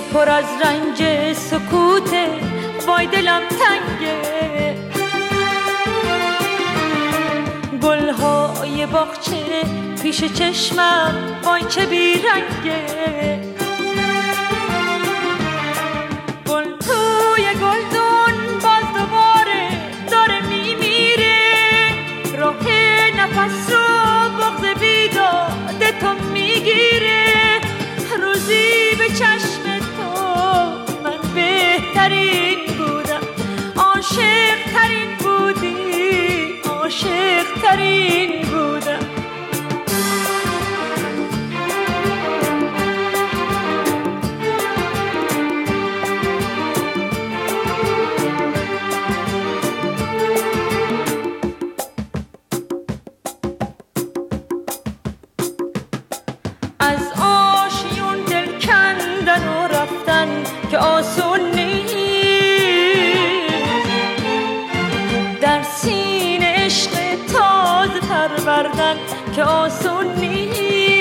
پر از رنج سکوت، وای دلم تنگه. گلهای باغچه پیش چشمم، وای چه بیرنگه. گل توی گلدون باز دوباره داره میمیره، راه نفس رو بغض بیداد تو میگیره. روزی به چشم تو من بهترین بودم، عاشق ترین بودی، عاشق ترین بودم. از آشیون دل کندن و رفتن که آسون نیست، در سینه عشق تازه پروردن که آسون نیست.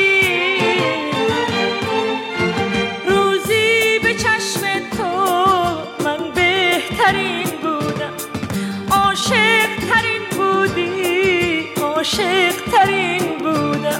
روزی به چشم تو من بهترین بودم، عاشق ترین بودی، عاشق ترین بودم.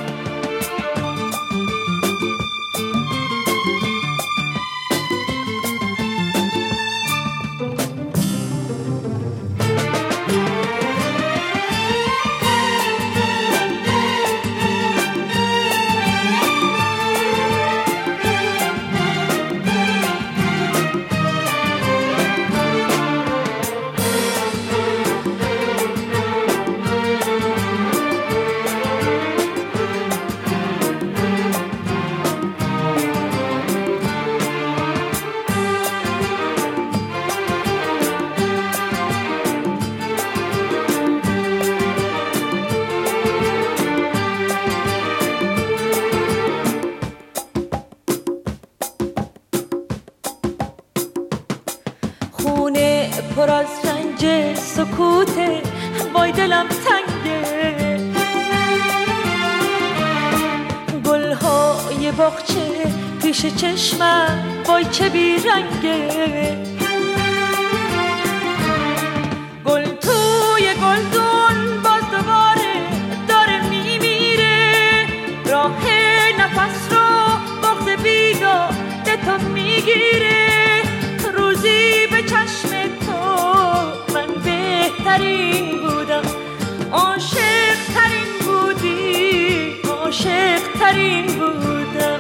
خونه پر از رنج سکوته، وای دلم تنگه. گلهای باغچه پیش چشمم، وای چه بیرنگه. گل توی گلدون باز دوباره داره میمیره، راه نفس رو بغض بیداد تو میگیره. روزی به چشم تو من بهترین بودم، عاشق ترین بودی، عاشق ترین بودم.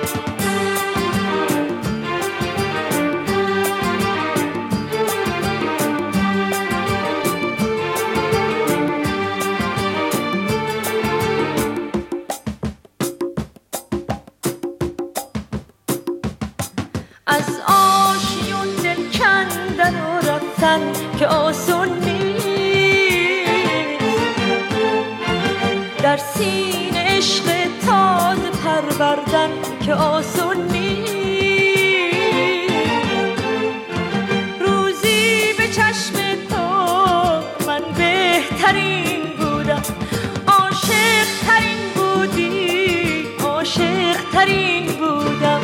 از آشیون دل کندن و رفتن که آسون نیست، در سینه عشق تازه پروردن که آسون نیست. روزی به چشم تو من بهترین بودم، عاشق ترین بودی، عاشق ترین بودم.